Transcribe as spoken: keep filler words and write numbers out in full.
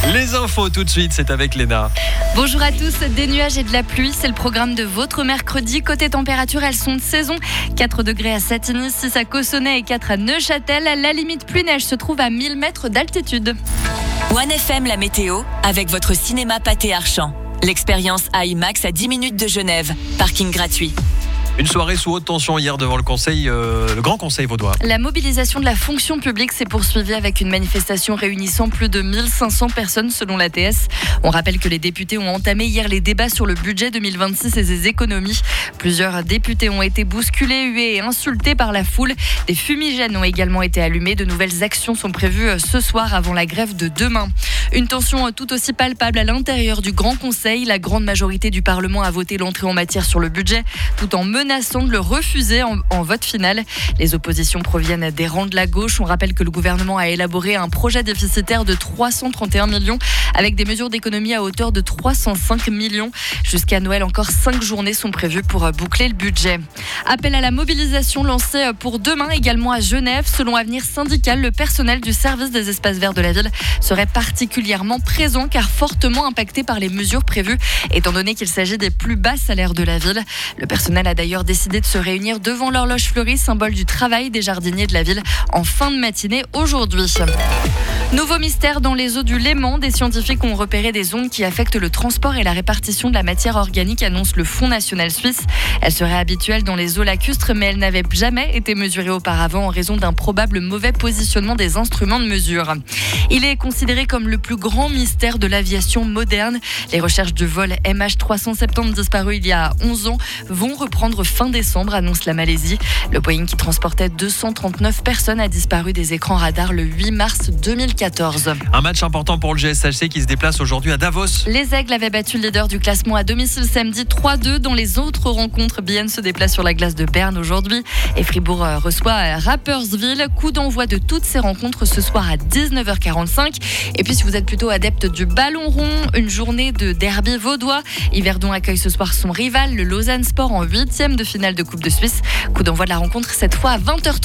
Les infos tout de suite, c'est avec Léna. Bonjour à tous, des nuages et de la pluie, c'est le programme de votre mercredi. Côté température, elles sont de saison. quatre degrés à Satigny, six à Cossonay et quatre à Neuchâtel. La limite pluie-neige se trouve à mille mètres d'altitude. One F M, la météo, avec votre cinéma Pathé Archamp. L'expérience IMAX à dix minutes de Genève. Parking gratuit. Une soirée sous haute tension hier devant le conseil, euh, le Grand Conseil vaudois. La mobilisation de la fonction publique s'est poursuivie avec une manifestation réunissant plus de mille cinq cents personnes selon l'A T S. On rappelle que les députés ont entamé hier les débats sur le budget deux mille vingt-six et ses économies. Plusieurs députés ont été bousculés, hués et insultés par la foule. Des fumigènes ont également été allumés. De nouvelles actions sont prévues ce soir avant la grève de demain. Une tension tout aussi palpable à l'intérieur du Grand Conseil. La grande majorité du Parlement a voté l'entrée en matière sur le budget, tout en menaçant de le refuser en, en vote final. Les oppositions proviennent des rangs de la gauche. On rappelle que le gouvernement a élaboré un projet déficitaire de trois cent trente et un millions avec des mesures d'économie à hauteur de trois cent cinq millions. Jusqu'à Noël, encore cinq journées sont prévues pour boucler le budget. Appel à la mobilisation lancé pour demain également à Genève. Selon Avenir Syndical, le personnel du service des espaces verts de la ville serait particulièrement présent car fortement impacté par les mesures prévues, étant donné qu'il s'agit des plus bas salaires de la ville. Le personnel a d'ailleurs décidé de se réunir devant l'horloge fleurie, symbole du travail des jardiniers de la ville, en fin de matinée aujourd'hui. Nouveau mystère dans les eaux du Léman. Des scientifiques ont repéré des ondes qui affectent le transport et la répartition de la matière organique, annonce le Fonds national suisse. Elles seraient habituelles dans les eaux lacustres, mais elles n'avaient jamais été mesurées auparavant en raison d'un probable mauvais positionnement des instruments de mesure. Il est considéré comme le plus grand mystère de l'aviation moderne. Les recherches du vol M H trois cent soixante-dix disparu il y a onze ans vont reprendre fin décembre, annonce la Malaisie. Le Boeing qui transportait deux cent trente-neuf personnes a disparu des écrans radars le huit mars deux mille quatorze. Un match important pour le G S H C qui se déplace aujourd'hui à Davos. Les Aigles avaient battu le leader du classement à domicile samedi trois deux. Dans les autres rencontres, Bienne se déplace sur la glace de Berne aujourd'hui et Fribourg reçoit Rapperswil. Coup d'envoi de toutes ces rencontres ce soir à dix-neuf heures quarante-cinq. Et puis si vous êtes plutôt adepte du ballon rond, une journée de derby vaudois. Yverdon accueille ce soir son rival, le Lausanne Sport, en huitième de finale de Coupe de Suisse. Coup d'envoi de la rencontre cette fois à vingt heures trente.